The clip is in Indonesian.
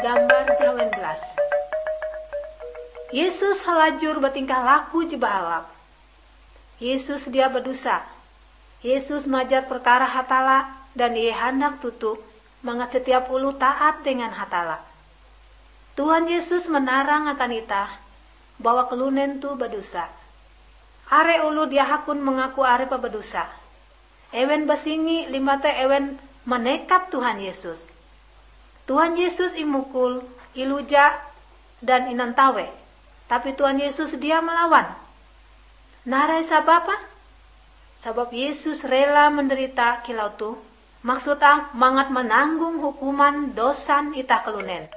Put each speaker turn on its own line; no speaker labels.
Gambar 18. Yesus halajur bertingkah laku je bahalap. Yesus dia berdosa. Yesus majar perkara hatala dan ia hendak tutup mangat setiap ulu taat dengan hatala. Tuhan Yesus menarang akan ita bahwa kelunen tu berdosa. Are ulu dia hakun mengaku are pa berdosa. Ewen basingi limate ewen menekap Tuhan Yesus. Tuhan Yesus imukul, iluja, dan inantawe. Tapi Tuhan Yesus dia melawan. Narai sabab apa? Sebab Yesus rela menderita kilau tu. Maksudnya mangat menanggung hukuman dosan ita kelunen.